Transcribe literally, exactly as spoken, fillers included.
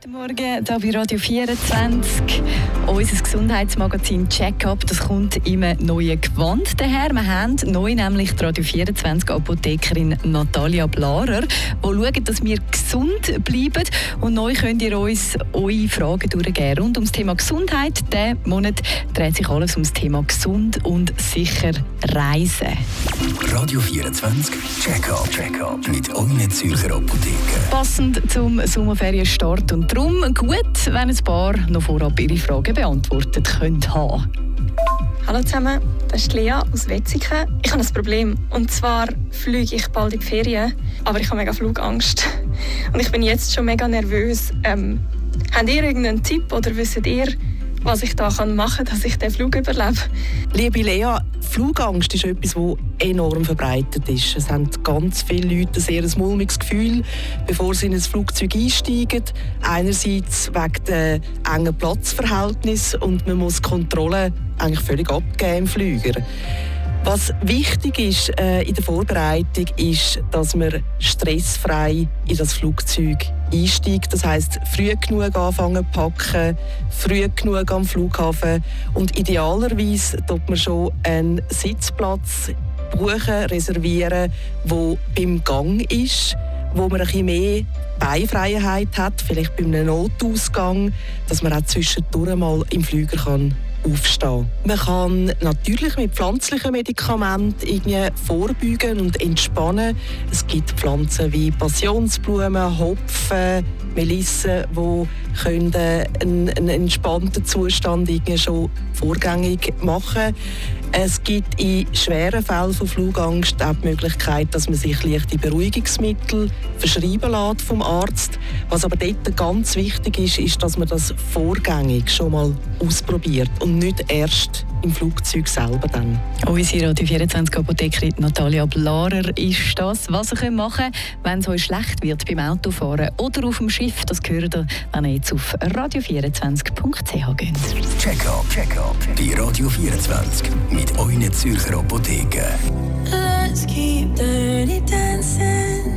Guten Morgen, hier bei Radio vierundzwanzig. Unser Gesundheitsmagazin Check-up, das kommt in einem neuen Gewand daher. Wir haben neu nämlich die Radio vierundzwanzig Apothekerin Natalia Blarer, die schaut, dass wir gesund bleiben. Und neu könnt ihr uns eure Fragen durchgeben. Rund um das Thema Gesundheit. Diesen Monat dreht sich alles um das Thema gesund und sicher reisen. Radio vierundzwanzig Check-up Check-up mit euren Zürcher Apotheken. Passend zum Sommerferienstart und darum gut, wenn ein paar noch vorab ihre Fragen beantwortet können haben. Hallo zusammen, das ist Lea aus Wetzikon. Ich habe ein Problem. Und zwar fliege ich bald in die Ferien, aber ich habe mega Flugangst. Und ich bin jetzt schon mega nervös. Ähm, habt ihr irgendeinen Tipp oder wisst ihr, was ich da machen kann, dass ich den Flug überlebe? Liebe Lea, Flugangst ist etwas, das enorm verbreitet ist. Es haben ganz viele Leute ein sehr mulmiges Gefühl, bevor sie in ein Flugzeug einsteigen. Einerseits wegen der engen Platzverhältnisse und man muss die Kontrolle eigentlich völlig abgeben im Flüger. Was wichtig ist äh, in der Vorbereitung, ist, dass man stressfrei in das Flugzeug einsteigt. Das heisst, früh genug anfangen zu packen, früh genug am Flughafen und idealerweise tut man schon einen Sitzplatz buchen, reservieren, der beim Gang ist, wo man ein bisschen mehr Beinfreiheit hat, vielleicht bei einem Notausgang, dass man auch zwischendurch mal im Flüger kann aufstehen. Man kann natürlich mit pflanzlichen Medikamenten irgendwie vorbeugen und entspannen. Es gibt Pflanzen wie Passionsblumen, Hopfen, Melisse, die können einen, einen entspannten Zustand irgendwie schon vorgängig machen. Es gibt in schweren Fällen von Flugangst auch die Möglichkeit, dass man sich leichte Beruhigungsmittel verschreiben lässt vom Arzt. Was aber dort ganz wichtig ist, ist, dass man das vorgängig schon mal ausprobiert und nicht erst im Flugzeug selber dann. Unsere Radio vierundzwanzig Apothekerin Natalia Blarer ist das, was ihr machen könnt, wenn es euch schlecht wird beim Autofahren oder auf dem Schiff. Das gehört ihr, wenn ihr jetzt auf radio vierundzwanzig punkt c h geht. Check-up Check-up bei Radio vierundzwanzig mit euren Zürcher Apotheken. Let's keep dirty dancing.